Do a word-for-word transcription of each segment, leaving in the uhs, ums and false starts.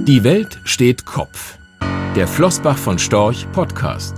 Die Welt steht Kopf. Der Flossbach von Storch Podcast.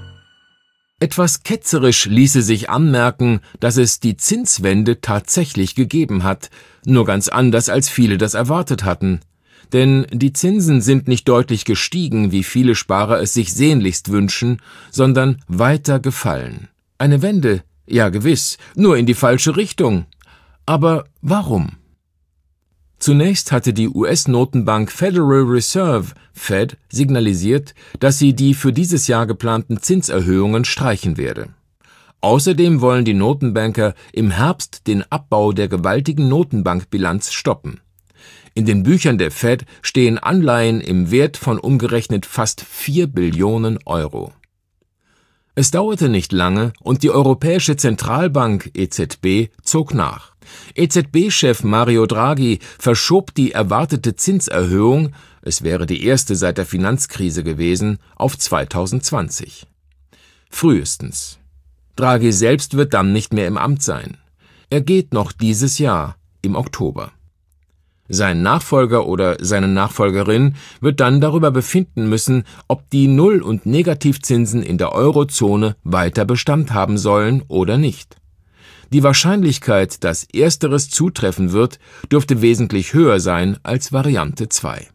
Etwas ketzerisch ließe sich anmerken, dass es die Zinswende tatsächlich gegeben hat, nur ganz anders, als viele das erwartet hatten. Denn die Zinsen sind nicht deutlich gestiegen, wie viele Sparer es sich sehnlichst wünschen, sondern weiter gefallen. Eine Wende, ja gewiss, nur in die falsche Richtung. Aber warum? Zunächst hatte die U S-Notenbank Federal Reserve, Fed, signalisiert, dass sie die für dieses Jahr geplanten Zinserhöhungen streichen werde. Außerdem wollen die Notenbanker im Herbst den Abbau der gewaltigen Notenbankbilanz stoppen. In den Büchern der Fed stehen Anleihen im Wert von umgerechnet fast vier Billionen Euro. Es dauerte nicht lange und die Europäische Zentralbank E Z B zog nach. E Z B-Chef Mario Draghi verschob die erwartete Zinserhöhung, es wäre die erste seit der Finanzkrise gewesen, auf zweitausendzwanzig. Frühestens. Draghi selbst wird dann nicht mehr im Amt sein. Er geht noch dieses Jahr, im Oktober. Sein Nachfolger oder seine Nachfolgerin wird dann darüber befinden müssen, ob die Null- und Negativzinsen in der Eurozone weiter Bestand haben sollen oder nicht. Die Wahrscheinlichkeit, dass Ersteres zutreffen wird, dürfte wesentlich höher sein als Variante zwei.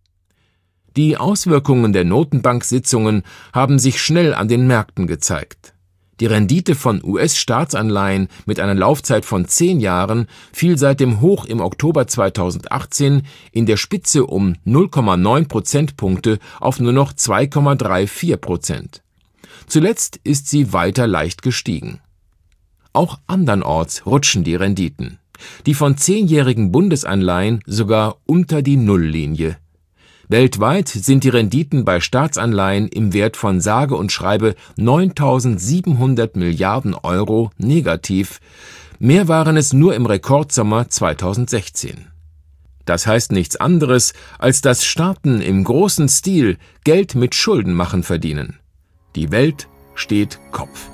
Die Auswirkungen der Notenbank-Sitzungen haben sich schnell an den Märkten gezeigt. Die Rendite von U S-Staatsanleihen mit einer Laufzeit von zehn Jahren fiel seit dem Hoch im Oktober zweitausendachtzehn in der Spitze um null Komma neun Prozentpunkte auf nur noch zwei Komma vierunddreißig Prozent. Zuletzt ist sie weiter leicht gestiegen. Auch andernorts rutschen die Renditen. Die von zehnjährigen Bundesanleihen sogar unter die Nulllinie. Weltweit sind die Renditen bei Staatsanleihen im Wert von sage und schreibe neuntausendsiebenhundert Milliarden Euro negativ. Mehr waren es nur im Rekordsommer zweitausendsechzehn. Das heißt nichts anderes, als dass Staaten im großen Stil Geld mit Schuldenmachen verdienen. Die Welt steht Kopf.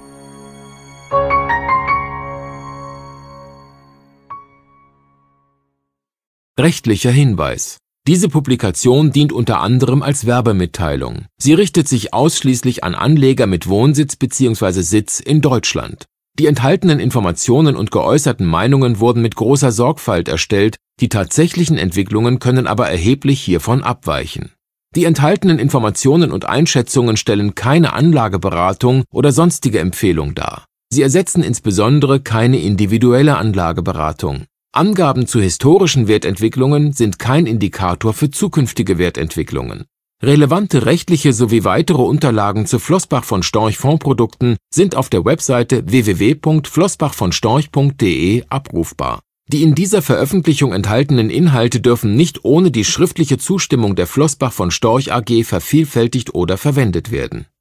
Rechtlicher Hinweis. Diese Publikation dient unter anderem als Werbemitteilung. Sie richtet sich ausschließlich an Anleger mit Wohnsitz bzw. Sitz in Deutschland. Die enthaltenen Informationen und geäußerten Meinungen wurden mit großer Sorgfalt erstellt, die tatsächlichen Entwicklungen können aber erheblich hiervon abweichen. Die enthaltenen Informationen und Einschätzungen stellen keine Anlageberatung oder sonstige Empfehlung dar. Sie ersetzen insbesondere keine individuelle Anlageberatung. Angaben zu historischen Wertentwicklungen sind kein Indikator für zukünftige Wertentwicklungen. Relevante rechtliche sowie weitere Unterlagen zu Flossbach von Storch Fondsprodukten sind auf der Webseite w w w punkt flossbach von storch punkt de abrufbar. Die in dieser Veröffentlichung enthaltenen Inhalte dürfen nicht ohne die schriftliche Zustimmung der Flossbach von Storch A G vervielfältigt oder verwendet werden.